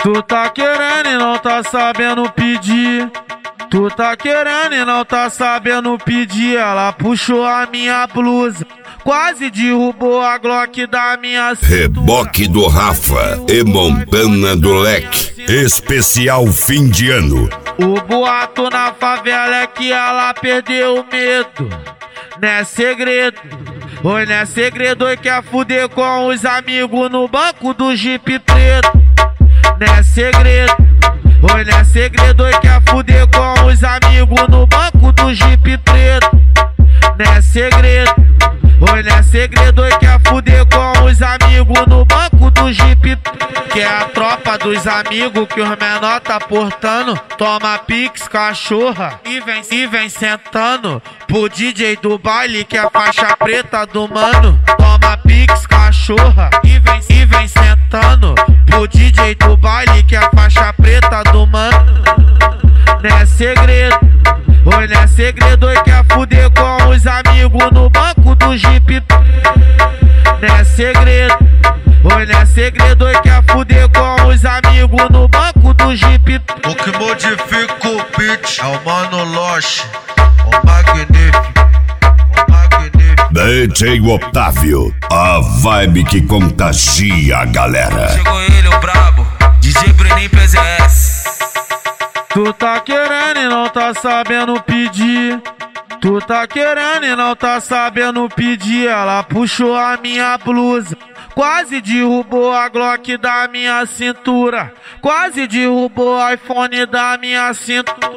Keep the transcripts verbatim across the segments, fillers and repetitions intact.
Tu tá querendo e não tá sabendo pedir. Tu tá querendo e não tá sabendo pedir. Ela puxou a minha blusa, quase derrubou a Glock da minha cintura. Reboque do Rafa e Montana do Leque. Especial fim de ano. O boato na favela é que ela perdeu o medo. Não é segredo, oi, não é segredo. Oi, quer fuder com os amigos no banco do Jeep preto. Não é segredo, oi, não é segredo. Oi, quer fuder com os amigos no banco do Jeep preto. Não é segredo, oi, não é segredo. Oi, quer fuder com os amigos no banco do Jeep preto. Que é a tropa dos amigos que os menor tá portando. Toma pix, cachorra, e vem, e vem sentando pro D J do baile que é a faixa preta do mano. Toma pix, cachorra, e vem, e vem sentando pro D J do baile que é a faixa preta do mano. Não é segredo, oi, não é segredo. Oi, quer fuder com os amigos no banco do Jeep. Não é segredo, oi, não é segredo. Oi, quer fuder com os amigos no banco do Jeep. O que modifica o beat é o Mano Loche, o magnífico, o magnífico. D J Otávio, a vibe que contagia a galera. Chegou ele, o brabo, D J Bruninho P Z S. Tu tá querendo e não tá sabendo pedir. Tu tá querendo e não tá sabendo pedir. Ela puxou a minha blusa, quase derrubou a Glock da minha cintura. Quase derrubou o iPhone da minha cintura.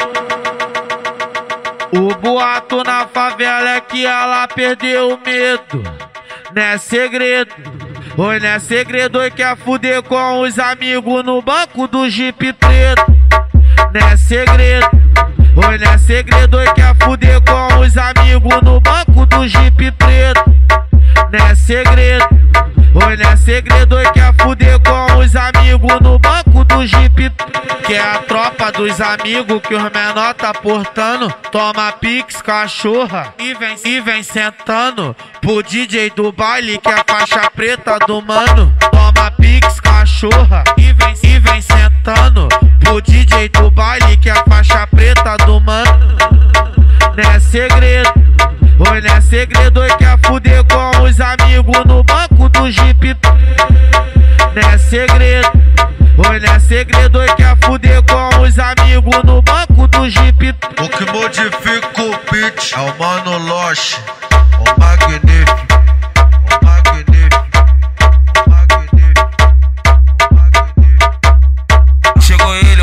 O boato na favela é que ela perdeu o medo. Não é segredo, oi, não é segredo. Oi, quer fuder com os amigos no banco do Jeep preto. Não é segredo, oi, não é segredo. Oi, quer fuder com os amigos no banco do Jeep preto. Não é segredo, oi, não é segredo. Oi, quer fuder com os amigos no banco do Jeep. Que é a tropa dos amigos que os menor tá portando. Toma pix, cachorra, e vem, e vem sentando pro D J do baile que é a faixa preta do mano. Toma pix, cachorra, e vem, e vem sentando pro D J do baile que é a faixa preta do mano. Não é segredo, oi, não é segredo. Oi, quer fuder com os amigos no banco do Jeep. Não é segredo, oi, não é segredo. Oi, quer fuder com os amigos no banco do Jeep. O que modifica o beat é o Mano Loche, o magnífico, o magnífico, o magnífico, o magnífico. Chegou ele.